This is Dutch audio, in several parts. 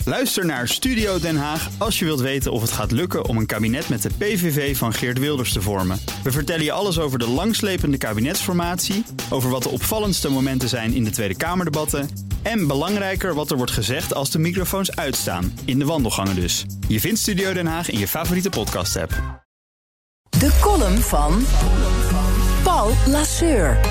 Luister naar Studio Den Haag als je wilt weten of het gaat lukken om een kabinet met de PVV van Geert Wilders te vormen. We vertellen je alles over de langslepende kabinetsformatie, over wat de opvallendste momenten zijn in de Tweede Kamerdebatten en belangrijker wat er wordt gezegd als de microfoons uitstaan, in de wandelgangen dus. Je vindt Studio Den Haag in je favoriete podcast-app. De column van Paul Lasseur.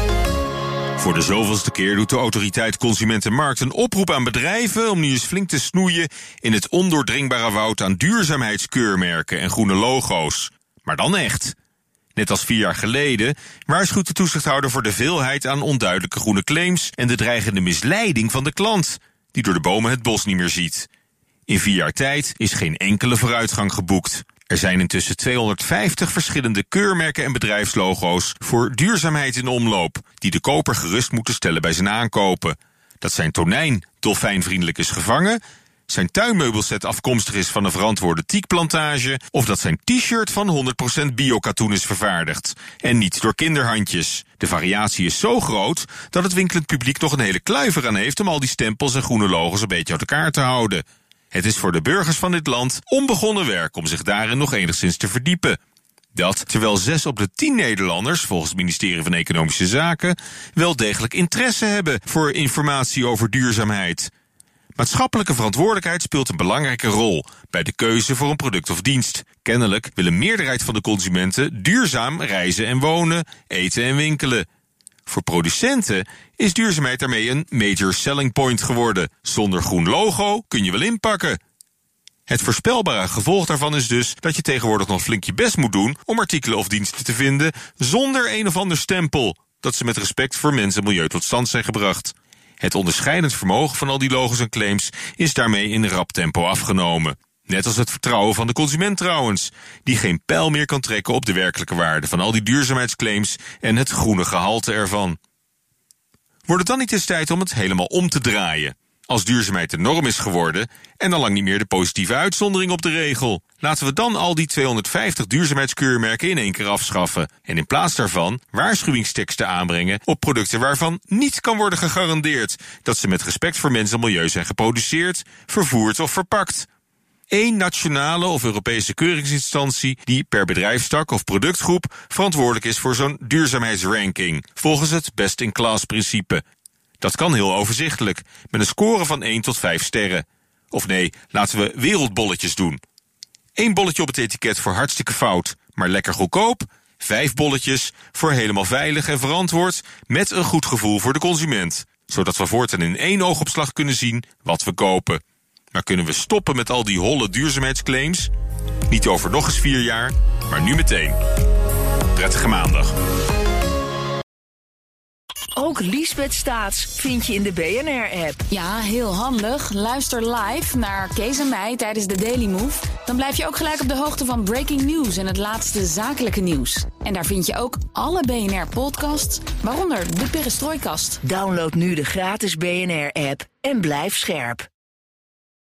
Voor de zoveelste keer doet de autoriteit Consumentenmarkt een oproep aan bedrijven om nu eens flink te snoeien in het ondoordringbare woud aan duurzaamheidskeurmerken en groene logo's. Maar dan echt. Net als 4 jaar geleden waarschuwt de toezichthouder voor de veelheid aan onduidelijke groene claims en de dreigende misleiding van de klant, die door de bomen het bos niet meer ziet. In 4 jaar tijd is geen enkele vooruitgang geboekt. Er zijn intussen 250 verschillende keurmerken en bedrijfslogo's voor duurzaamheid in omloop, die de koper gerust moeten stellen bij zijn aankopen. Dat zijn tonijn dolfijnvriendelijk is gevangen, zijn tuinmeubelset afkomstig is van een verantwoorde teakplantage, of dat zijn t-shirt van 100% biokatoen is vervaardigd. En niet door kinderhandjes. De variatie is zo groot dat het winkelend publiek nog een hele kluiver aan heeft om al die stempels en groene logos een beetje uit elkaar te houden. Het is voor de burgers van dit land onbegonnen werk om zich daarin nog enigszins te verdiepen. Dat terwijl 6 op de 10 Nederlanders, volgens het ministerie van Economische Zaken, wel degelijk interesse hebben voor informatie over duurzaamheid. Maatschappelijke verantwoordelijkheid speelt een belangrijke rol bij de keuze voor een product of dienst. Kennelijk wil een meerderheid van de consumenten duurzaam reizen en wonen, eten en winkelen. Voor producenten is duurzaamheid daarmee een major selling point geworden. Zonder groen logo kun je wel inpakken. Het voorspelbare gevolg daarvan is dus dat je tegenwoordig nog flink je best moet doen om artikelen of diensten te vinden zonder een of ander stempel dat ze met respect voor mens en milieu tot stand zijn gebracht. Het onderscheidend vermogen van al die logos en claims is daarmee in rap tempo afgenomen. Net als het vertrouwen van de consument trouwens, die geen pijl meer kan trekken op de werkelijke waarde van al die duurzaamheidsclaims en het groene gehalte ervan. Wordt het dan niet eens tijd om het helemaal om te draaien? Als duurzaamheid de norm is geworden en al lang niet meer de positieve uitzondering op de regel. Laten we dan al die 250 duurzaamheidskeurmerken in één keer afschaffen. En in plaats daarvan waarschuwingsteksten aanbrengen op producten waarvan niet kan worden gegarandeerd dat ze met respect voor mens en milieu zijn geproduceerd, vervoerd of verpakt. 1 nationale of Europese keuringsinstantie die per bedrijfstak of productgroep verantwoordelijk is voor zo'n duurzaamheidsranking, volgens het best-in-class principe. Dat kan heel overzichtelijk, met een score van 1 tot 5 sterren. Of nee, laten we wereldbolletjes doen. 1 bolletje op het etiket voor hartstikke fout, maar lekker goedkoop. 5 bolletjes voor helemaal veilig en verantwoord, met een goed gevoel voor de consument. Zodat we voortaan in 1 oogopslag kunnen zien wat we kopen. Maar kunnen we stoppen met al die holle duurzaamheidsclaims? Niet over nog eens 4 jaar, maar nu meteen. Prettige maandag. Ook Liesbeth Staats vind je in de BNR-app. Ja, heel handig. Luister live naar Kees en mij tijdens de Daily Move. Dan blijf je ook gelijk op de hoogte van breaking news en het laatste zakelijke nieuws. En daar vind je ook alle BNR-podcasts, waaronder de Perestrooikast. Download nu de gratis BNR-app en blijf scherp.